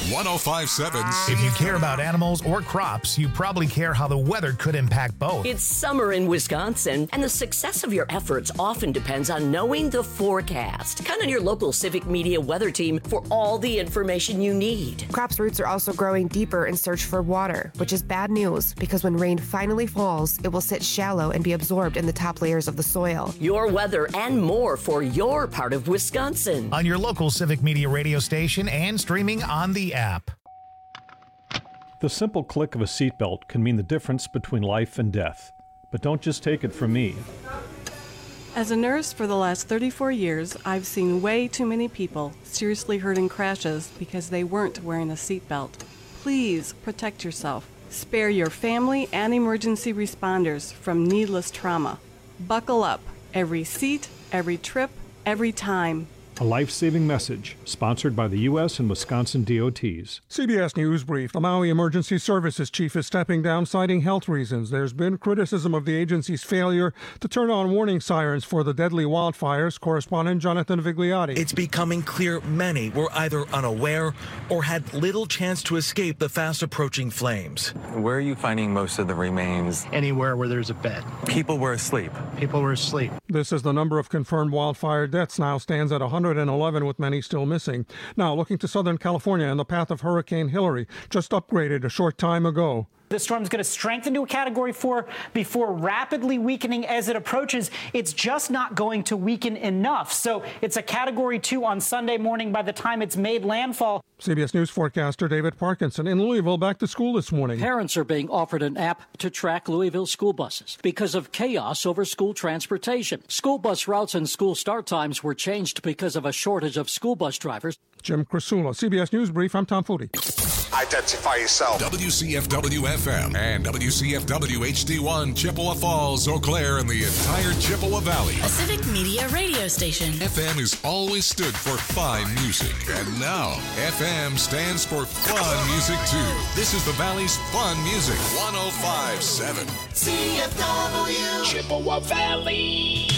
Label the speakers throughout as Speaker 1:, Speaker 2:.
Speaker 1: 105.7.
Speaker 2: If you care about animals or crops, you probably care how the weather could impact both.
Speaker 3: It's summer in Wisconsin, and the success of your efforts often depends on knowing the forecast. Count on your local Civic Media weather team for all the information you need.
Speaker 4: Crops' roots are also growing deeper in search for water, which is bad news because when rain finally falls, it will sit shallow and be absorbed in the top layers of the soil.
Speaker 3: Your weather and more for your part of Wisconsin.
Speaker 2: On your local Civic Media radio station and streaming on the app.
Speaker 5: The simple click of a seatbelt can mean the difference between life and death. But don't just take it from me.
Speaker 6: As a nurse for the last 34 years, I've seen way too many people seriously hurt in crashes because they weren't wearing a seatbelt. Please protect yourself. Spare your family and emergency responders from needless trauma. Buckle up. Every seat, every trip, every time.
Speaker 5: A life-saving message, sponsored by the U.S. and Wisconsin DOTs.
Speaker 7: CBS News Brief. The Maui Emergency Services Chief is stepping down, citing health reasons. There's been criticism of the agency's failure to turn on warning sirens for the deadly wildfires. Correspondent Jonathan Vigliotti.
Speaker 8: It's becoming clear many were either unaware or had little chance to escape the fast-approaching flames.
Speaker 9: Where are you finding most of the remains?
Speaker 10: Anywhere where there's a bed.
Speaker 9: People were asleep.
Speaker 10: People were asleep.
Speaker 7: This is the number of confirmed wildfire deaths now stands at 111, with many still missing. Now, looking to Southern California in the path of Hurricane Hilary, just upgraded a short time ago.
Speaker 11: The storm's going to strengthen to a Category 4 before rapidly weakening as it approaches. It's just not going to weaken enough. So it's a Category 2 on Sunday morning by the time it's made landfall.
Speaker 7: CBS News forecaster David Parkinson in Louisville back to school this morning.
Speaker 12: Parents are being offered an app to track Louisville school buses because of chaos over school transportation. School bus routes and school start times were changed because of a shortage of school bus drivers.
Speaker 7: Jim Crisula, CBS News Brief. I'm Tom Footy.
Speaker 1: Identify yourself. WCFW-FM and WCFW-HD1, Chippewa Falls, Eau Claire, and the entire Chippewa Valley.
Speaker 13: A Civic Media radio station.
Speaker 1: FM has always stood for fine music. And now, FM stands for fun music, too. This is the Valley's fun music. 105.7.
Speaker 13: CFW.
Speaker 1: Chippewa Valley.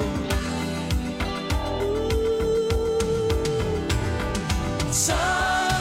Speaker 13: Someday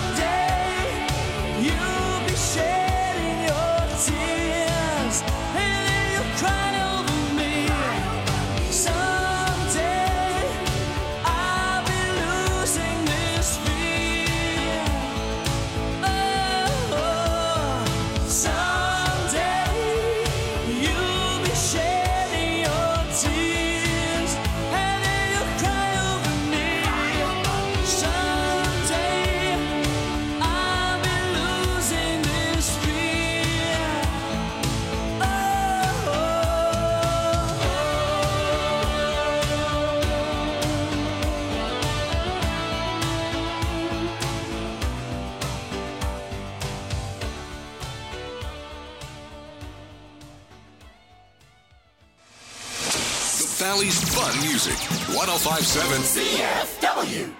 Speaker 1: Valley's fun music. 105.7 CFW.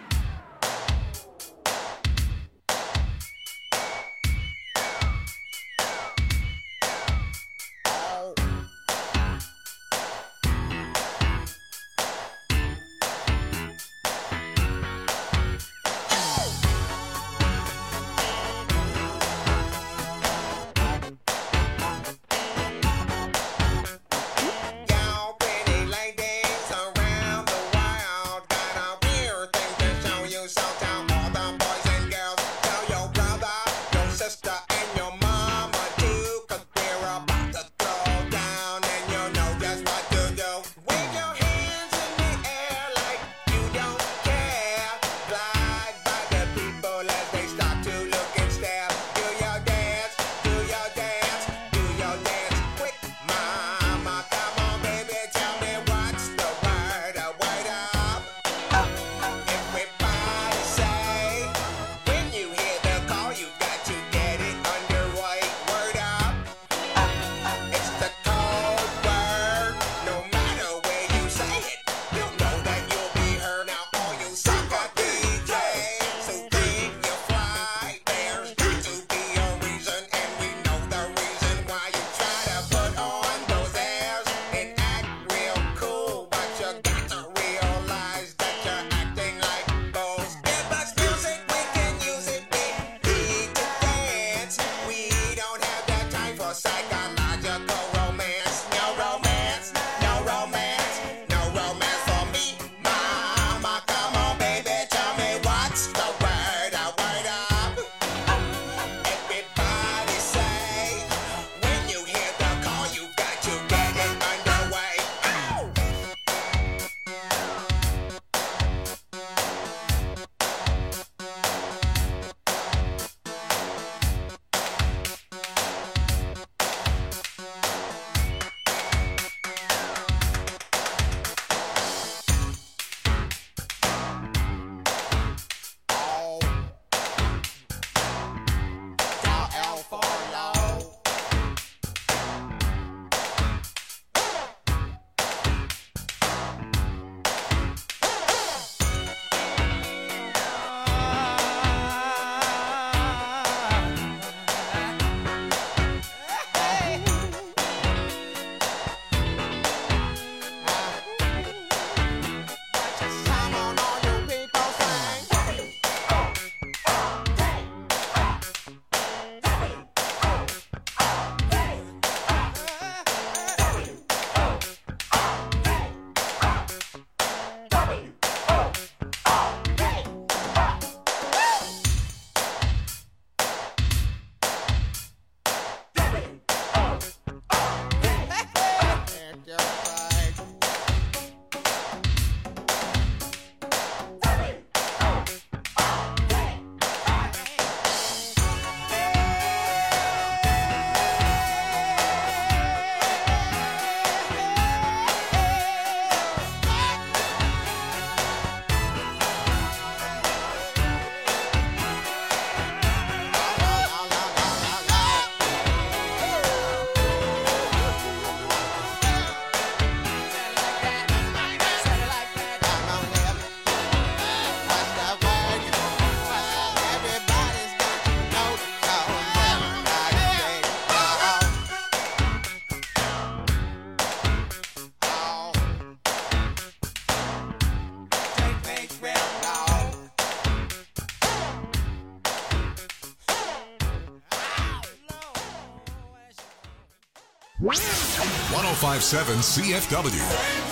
Speaker 1: .105.7 CFW,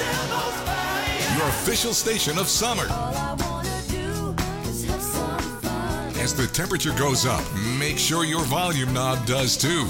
Speaker 1: your official station of summer. As the temperature goes up, make sure your volume knob does too.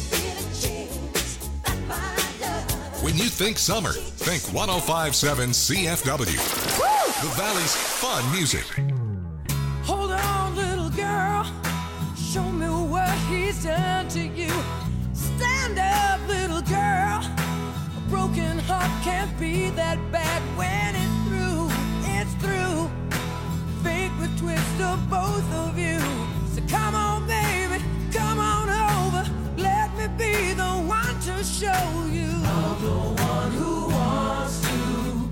Speaker 1: When you think summer, think 105.7 CFW. Woo! The Valley's fun music.
Speaker 14: Hold on, little girl. Show me what he's done to you. Stand up, little girl. A broken heart can't be that bad when it's through. It's through. Fate would twist of both of you. So come on, baby, come on over. Let me be the one to show you. I'm the one who wants to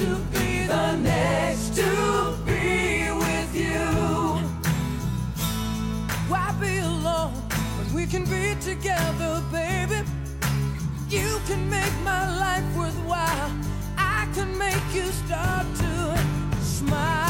Speaker 14: to be the next to be with you. Why be alone when we can be together, baby? You can make my life worthwhile. I can make you start to smile.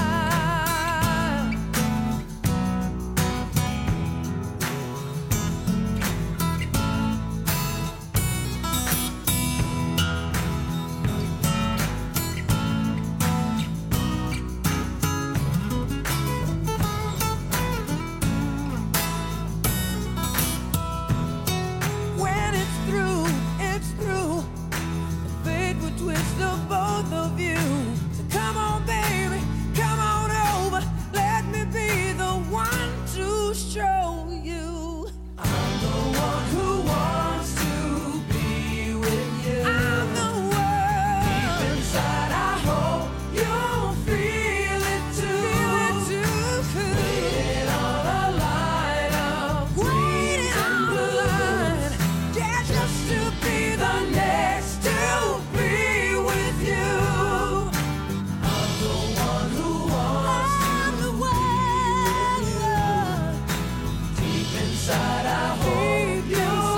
Speaker 14: When it's through, it's through. Fate would twist the both of you. So come on, baby, come on over. Let me be the one to show you. I'm the one who wants to be with you. I'm the one. Deep inside, I hope you'll feel it too. Waiting on a line of waiting on the line. Yeah, just to be the next to be with you. I'm the one who wants to be with you. Deep inside, I hope you'll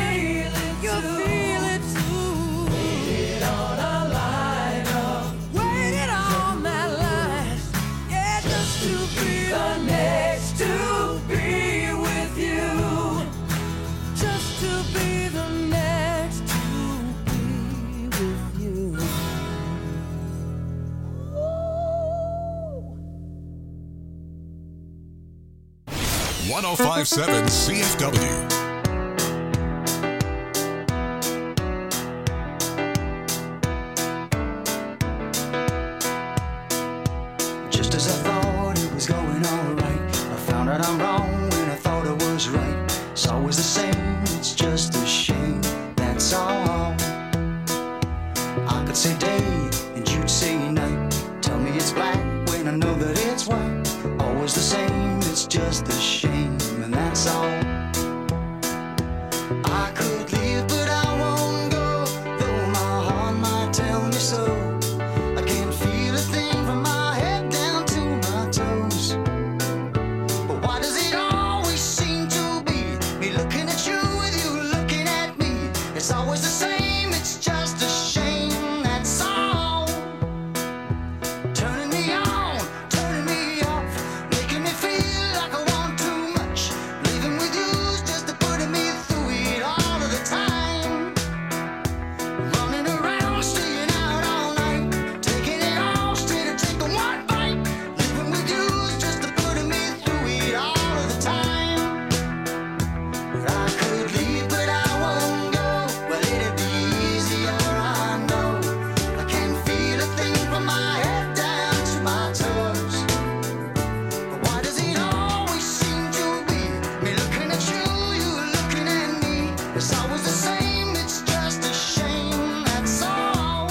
Speaker 14: feel it too. Waiting on a line of waiting on that line. Yeah, just to be the next to be with you. Just to be the next to be with you.
Speaker 1: 1057 CFW.
Speaker 15: Just as I thought it was going all right, I found out I'm wrong when I thought I was right. It's always the same, it's just a shame, that's all. I could say day and you'd say night. Tell me it's black when I know that it's white. Always the same, it's just a shame, and that's all. I could leave, but I won't go, though my heart might tell me so. I can't feel a thing from my head down to my toes. But why does it always seem to be me looking at you with you looking at me? It's always the same, it's just a shame, that's all. Turning me on, turning me off, making me feel like I want too much. Living with you's just putting me through it all of the time. Running around, staying out all night, taking it all straight to take the one bite. Living with you's just putting me through it all of the time. But I could leave, but I won't go. Well, it'd be easier, I know. I can't feel a thing from my head down to my toes. But why does it always seem to be me looking at you, you looking at me? It's always the same, it's just a shame, that's all.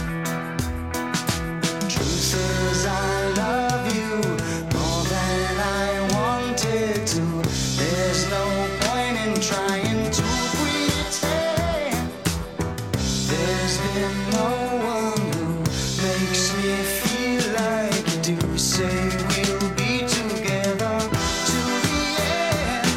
Speaker 15: Truth is I love you more than I wanted to. There's no point in trying to pretend. There's been no one who makes me feel like you do. Say we'll be together to the end.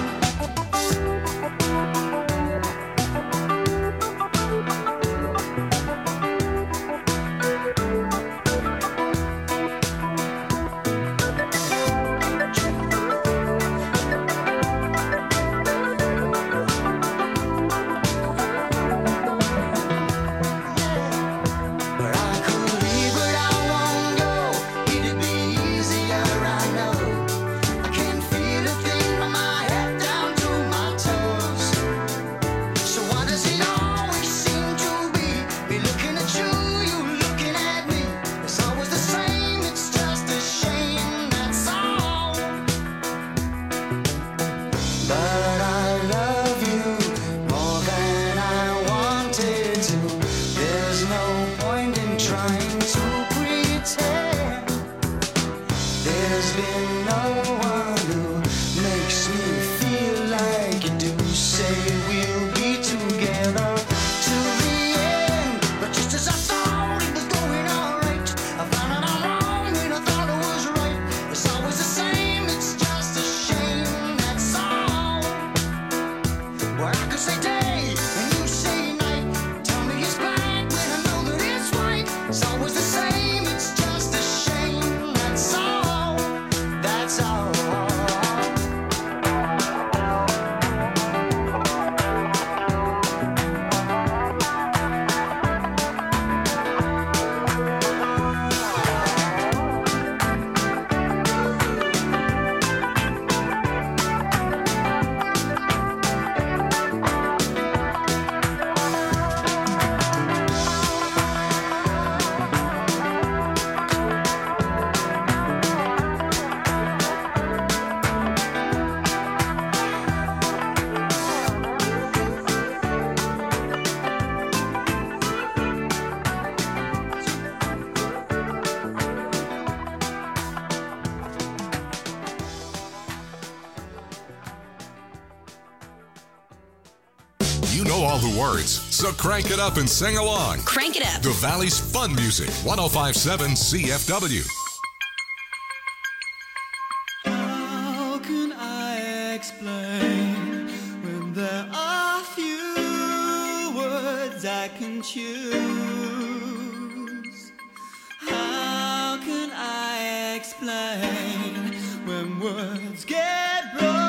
Speaker 1: the words, so crank it up and sing along.
Speaker 13: Crank it up.
Speaker 1: The Valley's Fun Music, 105.7 CFW.
Speaker 15: How can I explain when there are few words I can choose? How can I explain when words get broken?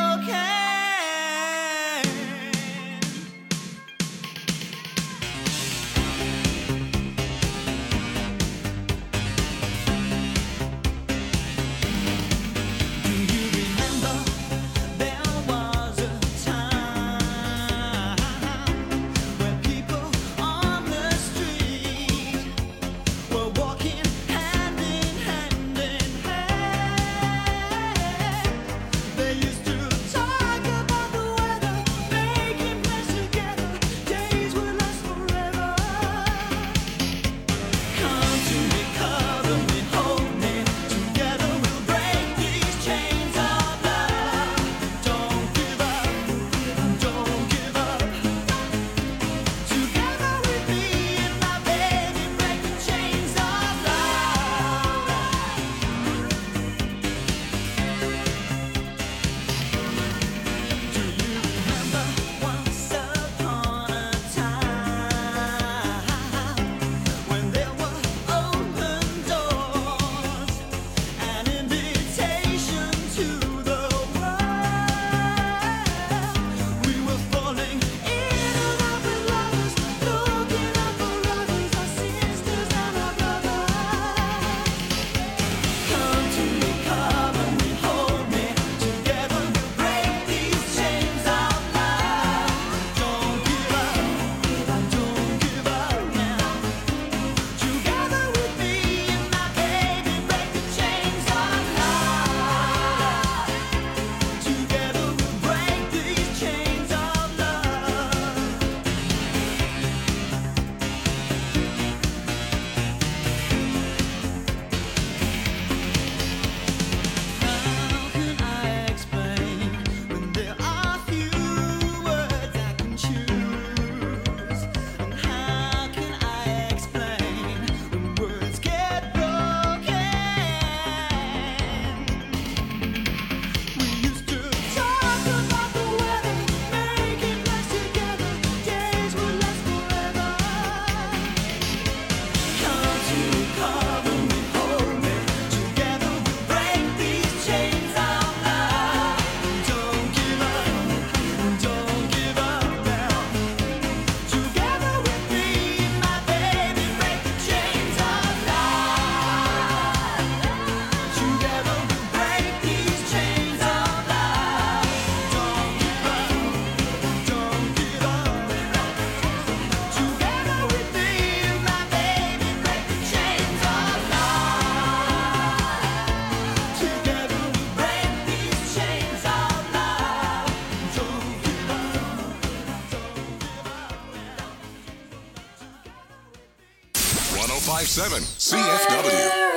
Speaker 1: CFW.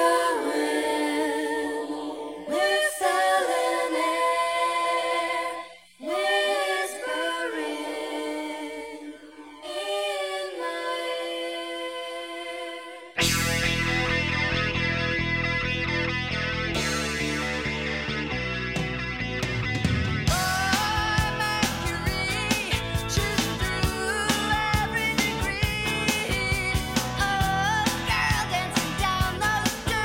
Speaker 15: Girl dancing down the street.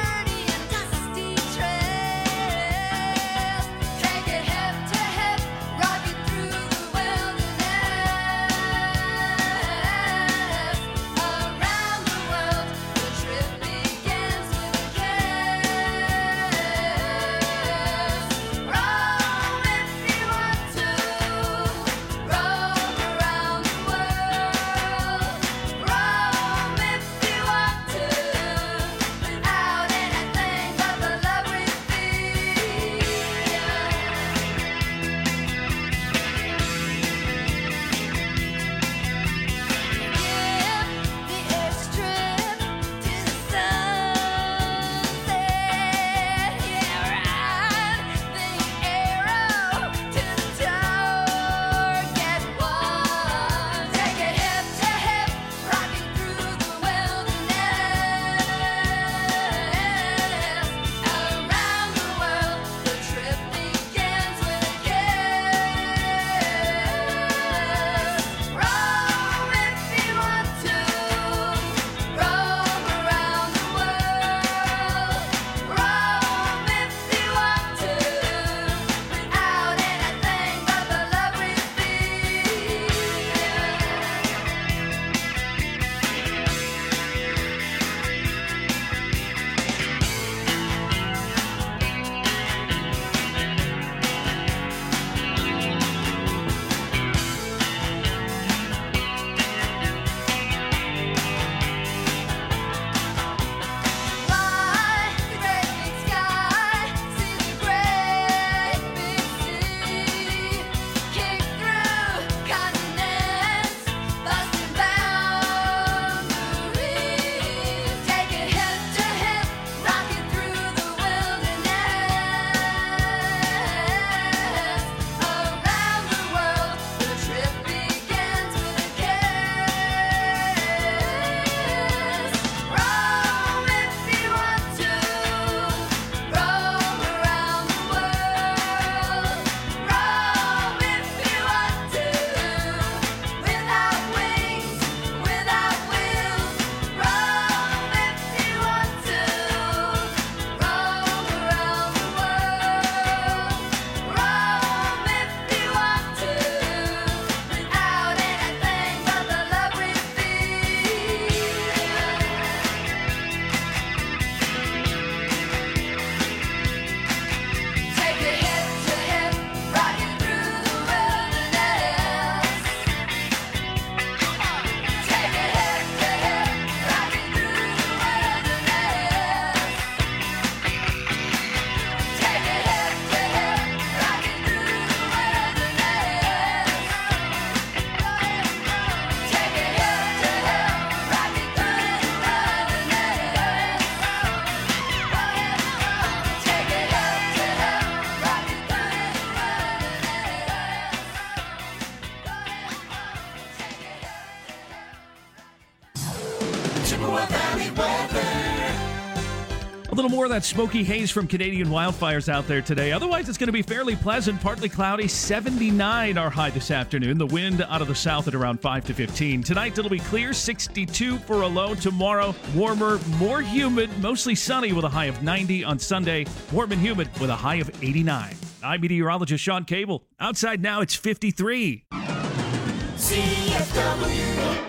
Speaker 15: Chippewa Valley weather.
Speaker 16: A little more of that smoky haze from Canadian wildfires out there today. Otherwise, it's going to be fairly pleasant, partly cloudy. 79 our high this afternoon. The wind out of the south at around 5 to 15. Tonight, it'll be clear, 62 for a low. Tomorrow, warmer, more humid, mostly sunny with a high of 90 on Sunday. Warm and humid with a high of 89. I'm meteorologist Sean Cable. Outside now, it's 53.
Speaker 15: CFW.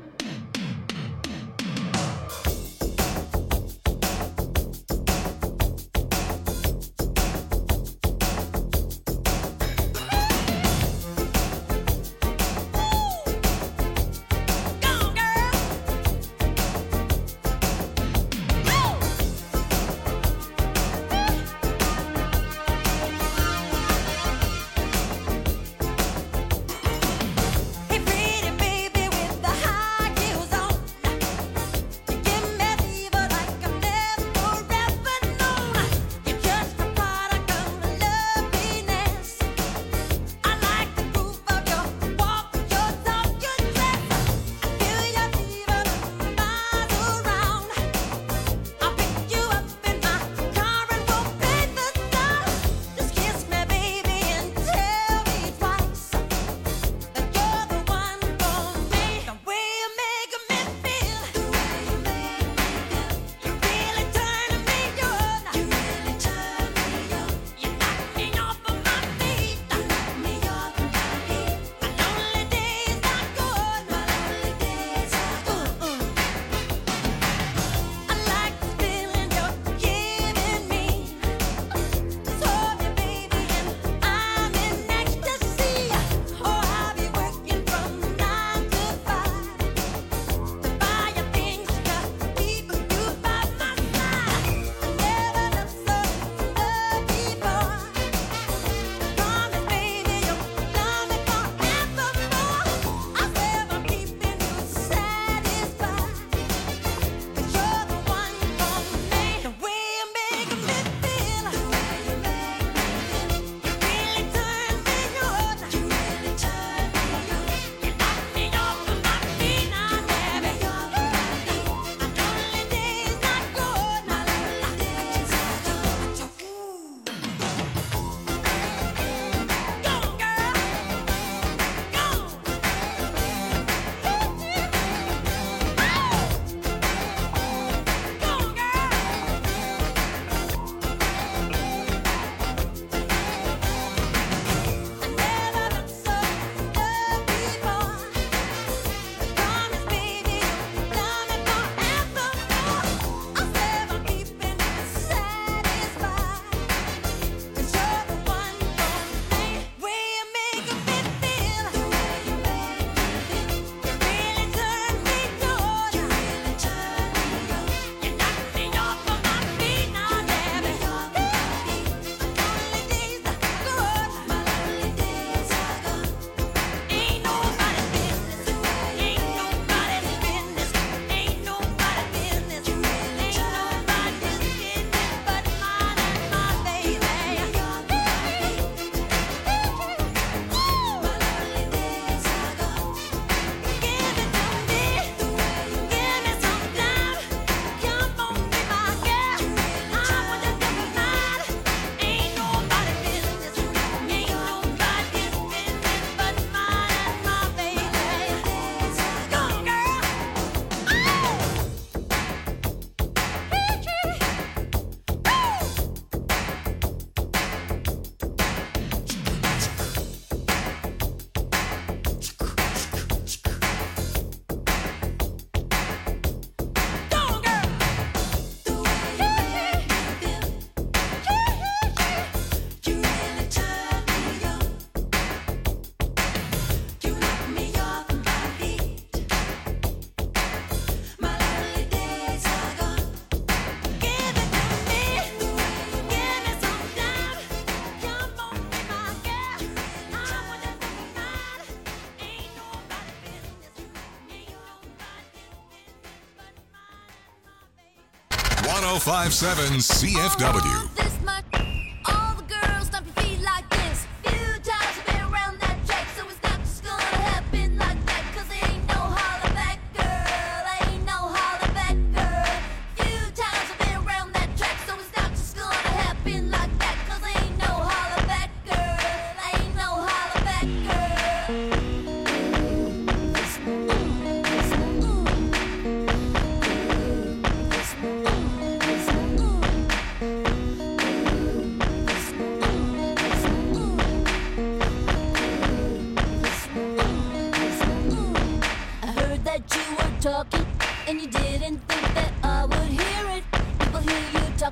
Speaker 1: .057 CFW.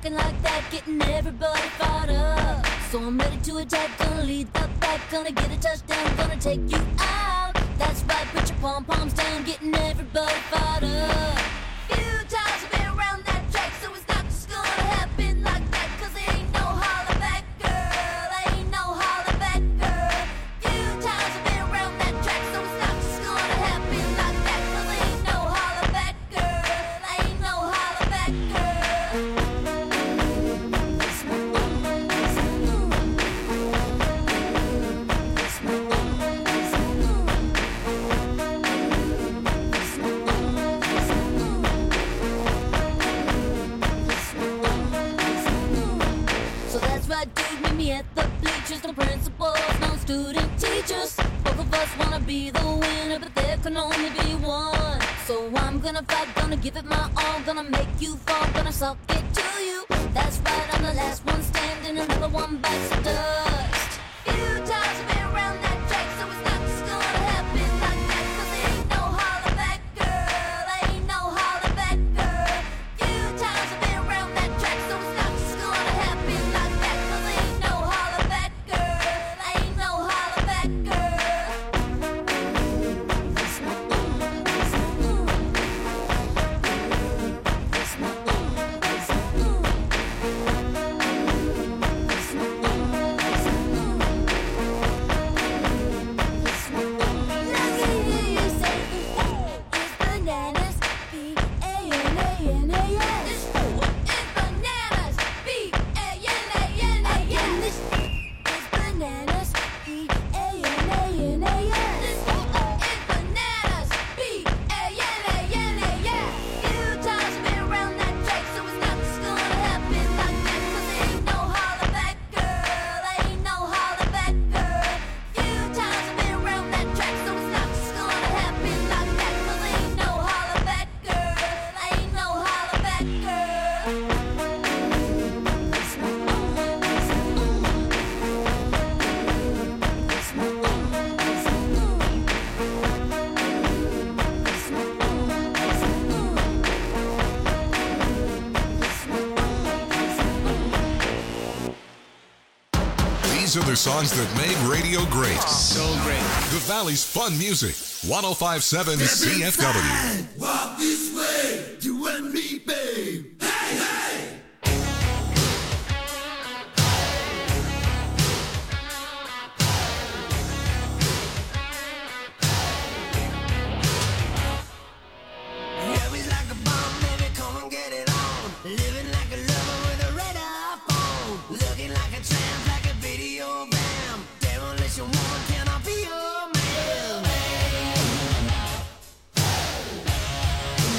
Speaker 17: Rocking like that, getting everybody fired up. So I'm ready to attack, gonna lead the back, gonna get a touchdown, gonna take you out. That's right, put your pom-poms down, getting everybody fired up. Few times I've been around that track, so it's not just gonna happen like that, 'cause there ain't no holler back, girl. Ain't no holler back, girl. Few times I've been around that track, so it's not just gonna happen like that, 'cause there ain't no holler back, girl. Ain't no holler back, So that's right, dude, meet me at the bleachers. No principals, no student teachers. Both of us wanna be the winner, but there can only be one. So I'm gonna fight, gonna give it my all, gonna make you fall, gonna suck it to you. That's right, I'm the last one standing, another one bites the dust. Few times I've been around that track, so it's not just gonna happen like that, 'cause there ain't no holler back, girl. Ain't no holler back, girl. Few times I've been around that track, so it's not just gonna happen like that, 'cause there ain't no holler back, girl. Ain't no holler back, bananas, B-A-N-A-N-A-S. It's bananas, B-A-N-A-N-A-S. This is bananas, B-A-N-A-N-A-S. This is bananas, B-A-N-A-N-A-S. Few times I've been around that track, so it's not just gonna happen like that, 'cause there ain't no holler back, girl. Ain't no holler back, girl. Few times I've been around that track, so it's not just gonna happen like that, 'cause there ain't no holler back, girl. Ain't no holler back,
Speaker 1: These are the songs that made radio great. So great. The Valley's fun music. 105.7 CFW.
Speaker 15: Walk this way, you and me, babe. Hey, hey! Yeah, we like a bomb, baby, come and get it on. Living like a lover with a radar phone. Looking like a tramp, like a video bam. Demolition woman, can I be your man?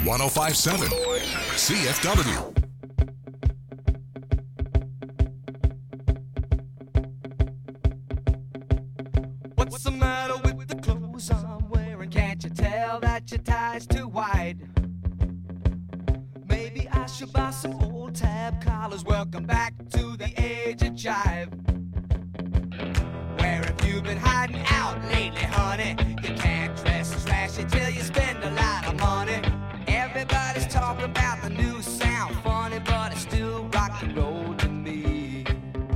Speaker 1: 1057 CFW.
Speaker 15: What's the matter with the clothes I'm wearing? Can't you tell that your tie's too wide? Maybe I should buy some old tab collars. Welcome back to the age of jive. Where have you been hiding out lately, honey? You can't dress as flashy till you spend a lot of money. Everybody's talking about the new sound, funny, but it's still rock and roll to me.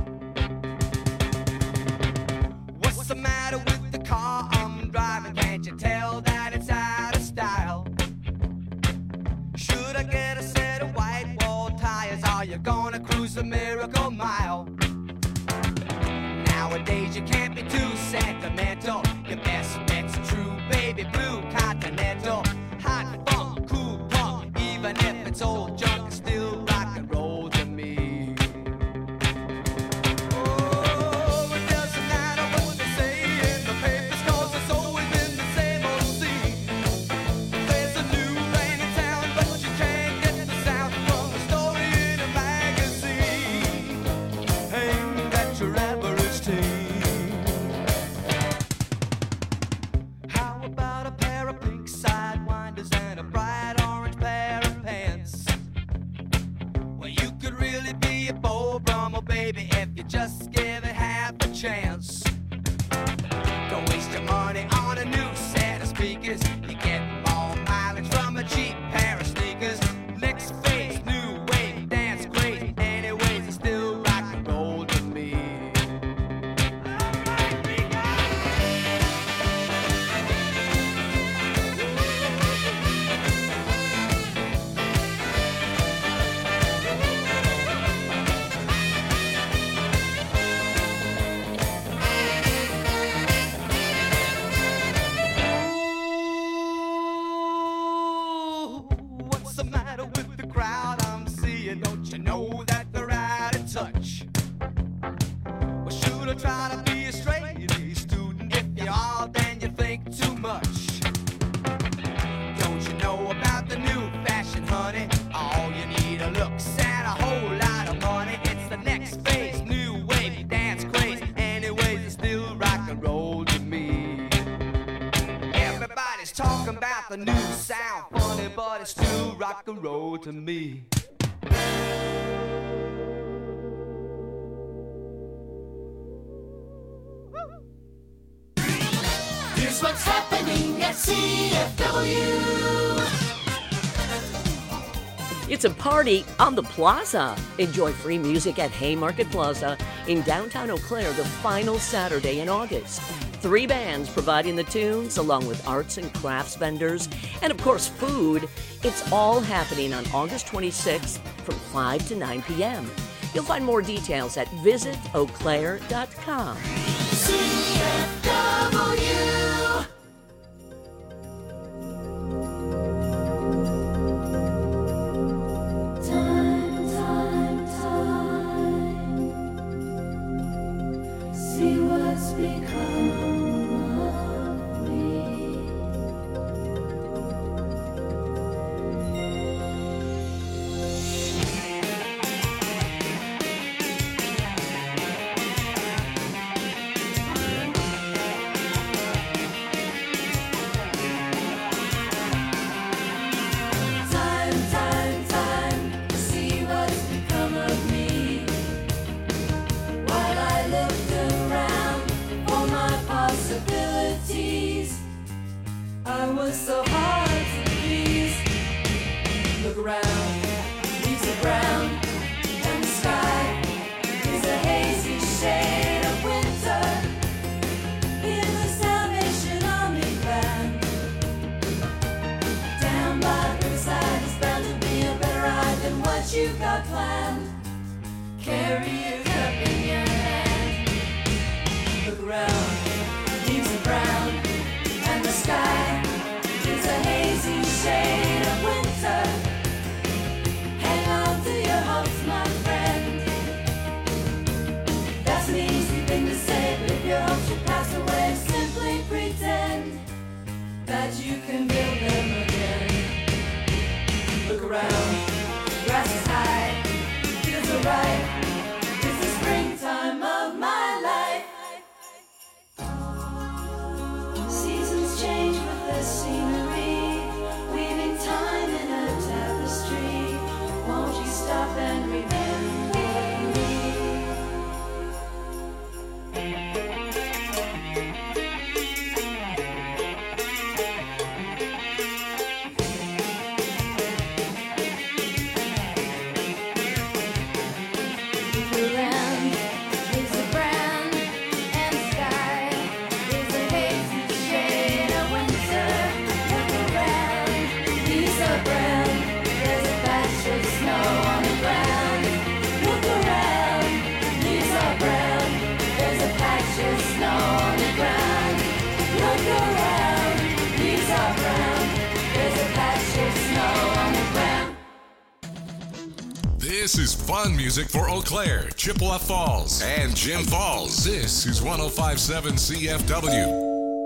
Speaker 15: What's the matter with the car I'm driving? Can't you tell that it's out of style? Should I get a set of white wall tires? Are you gonna cruise the Miracle Mile? Nowadays you can't be too sentimental. Your best bet's a true baby blue Continental. Hot funk, cool punk, even if it's old junk, it's still rock and roll to me. Oh, it doesn't matter what they say in the papers, 'cause it's always been the same old scene. There's a new thing in town, but you can't get the sound from a story in a magazine. Ain't that your average teen? How about a pair of pink sidewinders and a bright orange pair of pants? Well, you could really be a Beau Brummel, baby, if you just give it half a chance. Don't waste your money on a new set of speakers. You get more mileage from a cheap pair of sneakers. Next phase, new wave, dance crazy. Anyways, it's still rock and roll to me. What's the matter with the crowd I'm seeing? Don't you know that they're out of touch? Well, should I try to be a straight A student? If you are, then you think too much. Don't you know about the new fashion, honey? All you need are looks and a whole lot of money. It's the next phase, new wave, dance craze. Anyways, it's still rock and roll to me. Everybody's talking about the new sound, funny, but it's still rock and roll to me.
Speaker 13: Here's what's happening at CFW.
Speaker 3: It's a party on the plaza. Enjoy free music at Haymarket Plaza in downtown Eau Claire the final Saturday in August. 3 bands providing the tunes, along with arts and crafts vendors, and of course food. It's all happening on August 26th from 5 to 9 p.m. You'll find more details at visitauclaire.com.
Speaker 13: CFW. Time. See what's become of me. Time. See what's become of me. While I looked around for my possibilities, I was so hard to please. Look around, leaves are brown, and the sky is a hazy shade of winter. In the Salvation Army band, down by the riverside is bound to be a better ride than what you've got planned. Carry your cup in your hand. Look around, leaves are brown, and the sky is a hazy shade of winter. the scenery, weaving time in a tapestry. Won't you stop and remember me? The land is a brand, and the sky is a hazy shade of winter. Look around, these are brown. There's a patch of snow on the ground. Look around, these are brown. There's a patch of snow on the ground. Look around, these are brown. There's a patch of snow on the ground.
Speaker 1: This is fun music for Eau Claire, Chippewa Falls, and Jim Falls. This is 105.7 CFW.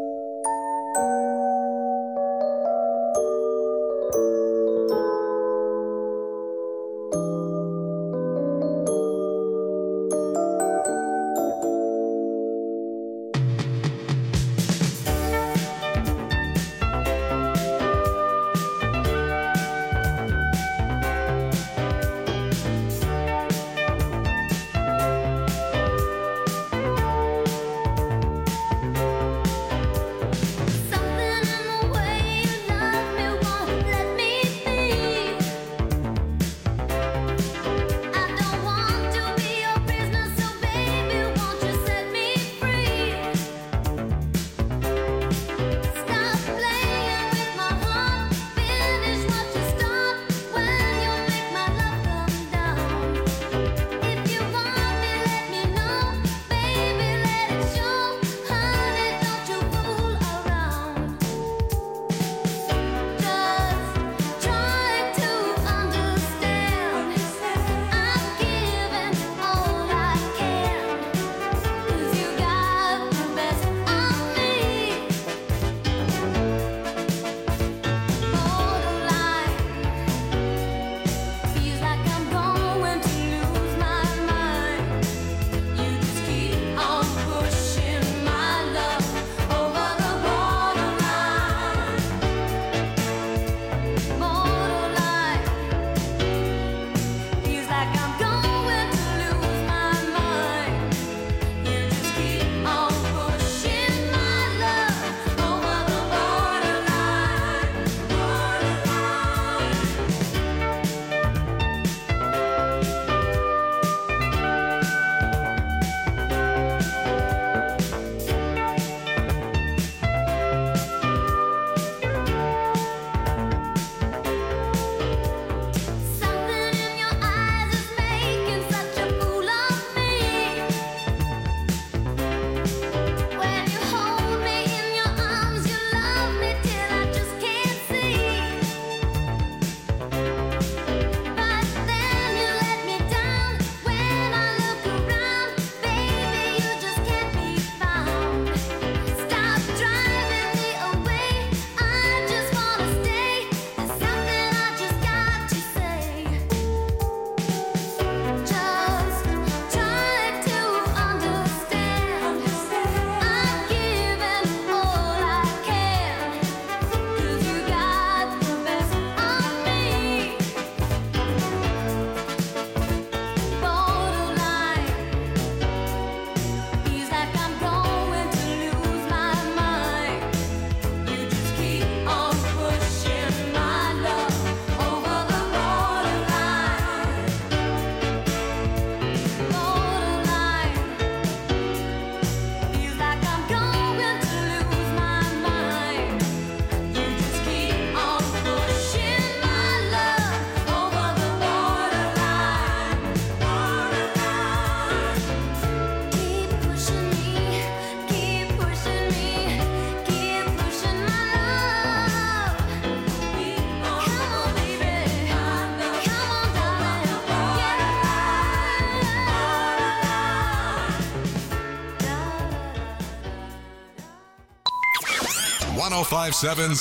Speaker 1: .105.7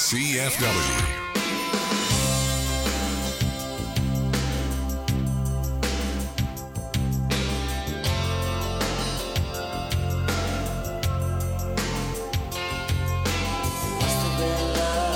Speaker 1: CFW.
Speaker 13: Must have been love.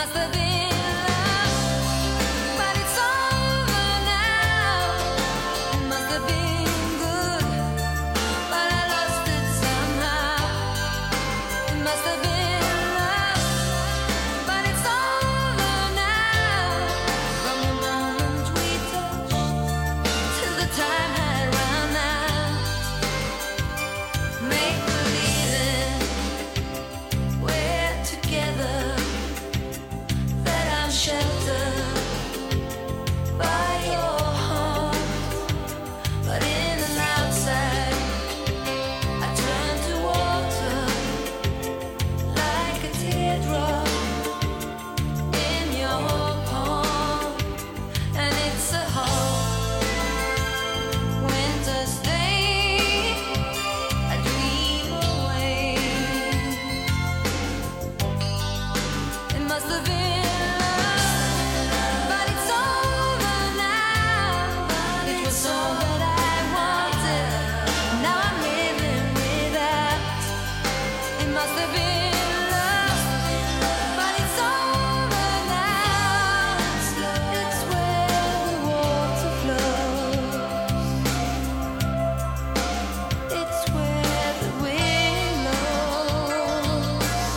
Speaker 17: must have been love, but it's over now. It must have been good, but I lost it somehow. It must have been love, but it's over now. From the moment we touched till the time had run out. Make believing we're together, that I'm sheltered by your heart. But in and outside, I turn to water like a teardrop in your palm. And it's a hard winter's day, I dream away. It must have been love, but it's over now. It was all that I wanted, now I'm living without. It must have been love, but it's over now. It's where the water flows. It's where the wind blows.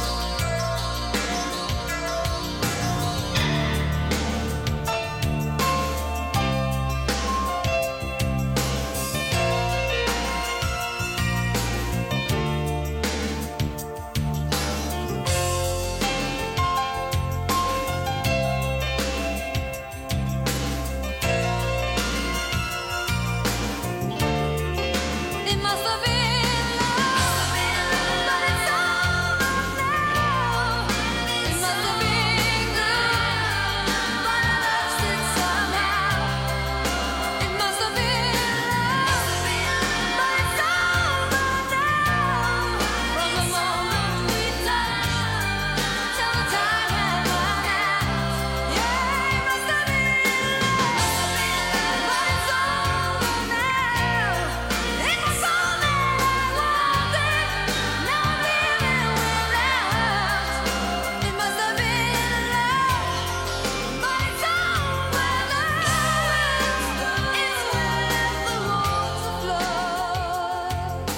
Speaker 17: It must have been love, but it's over now. It must have been good, but I lost it somehow. It must have been love, but it's over now. From the moment we touched till the time had run out. Yeah, it must have been love, but it's over now. It was all that I wanted, now I'm living without. It must have been love, but it's over now. It's where the water flows.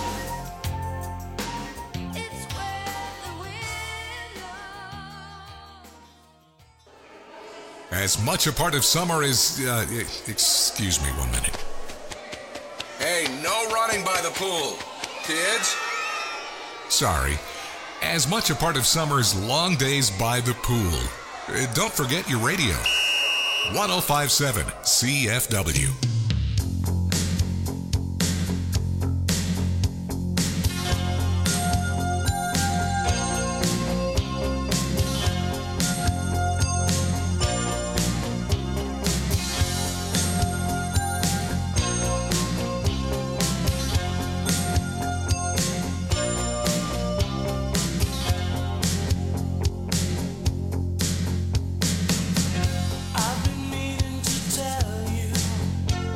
Speaker 17: It's where the wind blows.
Speaker 1: As much a part of summer as, excuse me 1 minute.
Speaker 18: Hey, no running by the pool. Kids?
Speaker 1: Sorry. As much a part of summer as long days by the pool. Don't forget your radio. 1057 CFW.
Speaker 15: I've been meaning to tell you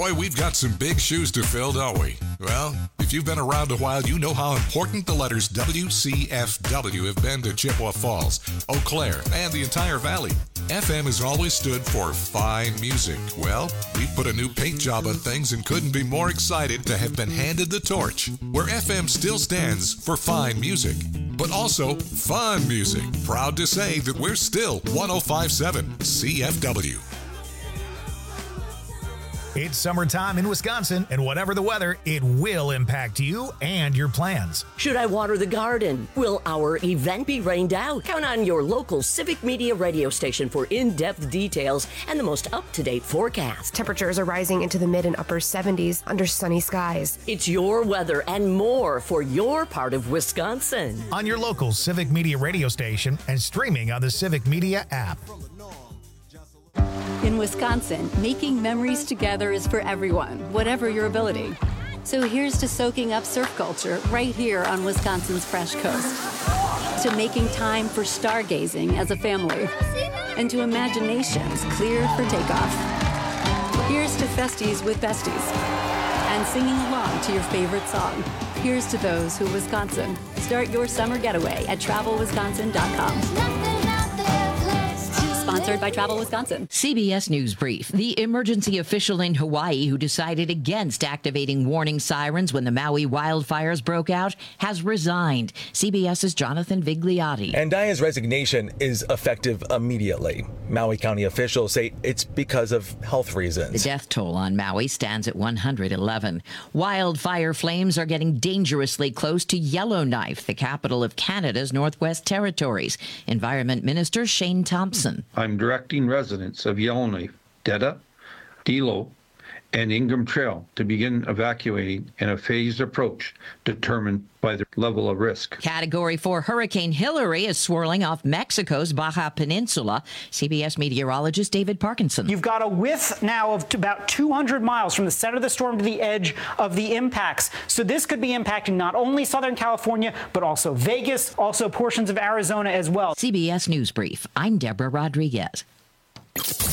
Speaker 1: Boy, we've got some big shoes to fill, don't we? Well, if you've been around a while, you know how important the letters WCFW have been to Chippewa Falls, Eau Claire, and the entire valley. FM has always stood for fine music. Well, we put a new paint job on things and couldn't be more excited to have been handed the torch, where FM still stands for fine music, but also fun music. Proud to say that we're still 105.7 CFW.
Speaker 2: It's summertime in Wisconsin, and whatever the weather, it will impact you and your plans.
Speaker 3: Should I water the garden? Will our event be rained out? Count on your local Civic Media radio station for in-depth details and the most up-to-date forecast.
Speaker 4: Temperatures are rising into the mid and upper 70s under sunny skies.
Speaker 3: It's your weather and more for your part of Wisconsin.
Speaker 2: On your local Civic Media radio station and streaming on the Civic Media app.
Speaker 19: In Wisconsin, making memories together is for everyone, whatever your ability. So here's to soaking up surf culture right here on Wisconsin's Fresh Coast. To making time for stargazing as a family. And to imaginations cleared for takeoff. Here's to festies with besties. And singing along to your favorite song. Here's to those who Wisconsin. Start your summer getaway at TravelWisconsin.com. Sponsored by Travel Wisconsin.
Speaker 20: CBS News Brief. The emergency official in Hawaii who decided against activating warning sirens when the Maui wildfires broke out has resigned. CBS's Jonathan Vigliotti.
Speaker 8: And Dia's resignation is effective immediately. Maui County officials say it's because of health reasons.
Speaker 20: The death toll on Maui stands at 111. Wildfire flames are getting dangerously close to Yellowknife, the capital of Canada's Northwest Territories. Environment Minister Shane Thompson.
Speaker 21: I'm directing residents of Yellowknife, Deda, Delo, and Ingham Trail to begin evacuating in a phased approach determined by the level of risk.
Speaker 20: Category 4 Hurricane Hillary is swirling off Mexico's Baja Peninsula. CBS meteorologist David Parkinson.
Speaker 11: You've got a width now of about 200 miles from the center of the storm to the edge of the impacts. So this could be impacting not only Southern California, but also Vegas, also portions of Arizona as well.
Speaker 20: CBS News Brief. I'm Deborah Rodriguez.